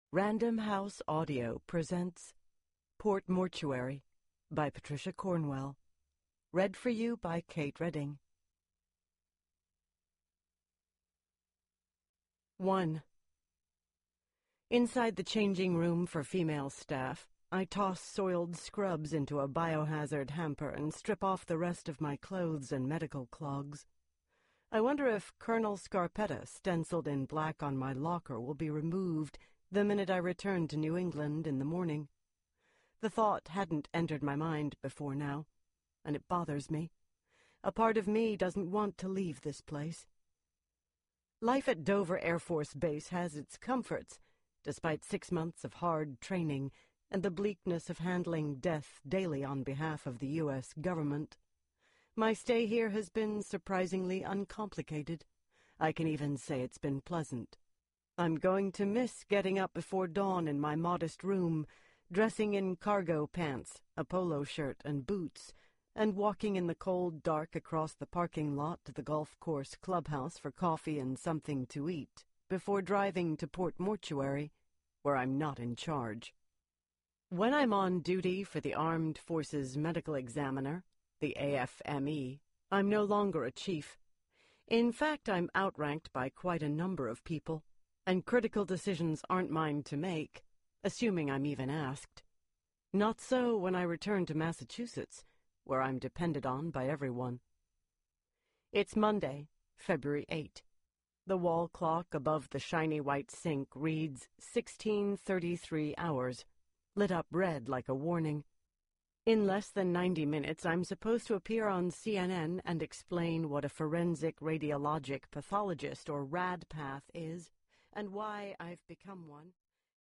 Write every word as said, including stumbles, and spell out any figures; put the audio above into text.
Random House Audio presents Port Mortuary by Patricia Cornwell. Read for you by Kate Redding. one. Inside the changing room for female staff, I toss soiled scrubs into a biohazard hamper and strip off the rest of my clothes and medical clogs. I wonder if Colonel Scarpetta, stenciled in black on my locker, will be removed the minute I return to New England in the morning. The thought hadn't entered my mind before now, and it bothers me. A part of me doesn't want to leave this place. Life at Dover Air Force Base has its comforts, despite six months of hard training and the bleakness of handling death daily on behalf of the U S government. My stay here has been surprisingly uncomplicated. I can even say it's been pleasant. I'm going to miss getting up before dawn in my modest room, dressing in cargo pants, a polo shirt, and boots, and walking in the cold dark across the parking lot to the golf course clubhouse for coffee and something to eat, before driving to Port Mortuary, where I'm not in charge. When I'm on duty for the Armed Forces Medical Examiner, the A F M E, I'm no longer a chief. In fact, I'm outranked by quite a number of people, and critical decisions aren't mine to make, assuming I'm even asked. Not so when I return to Massachusetts, where I'm depended on by everyone. It's Monday, February eighth. The wall clock above the shiny white sink reads sixteen thirty-three hours, lit up red like a warning. In less than ninety minutes, I'm supposed to appear on C N N and explain what a forensic radiologic pathologist, or RADPath, is, and why I've become one.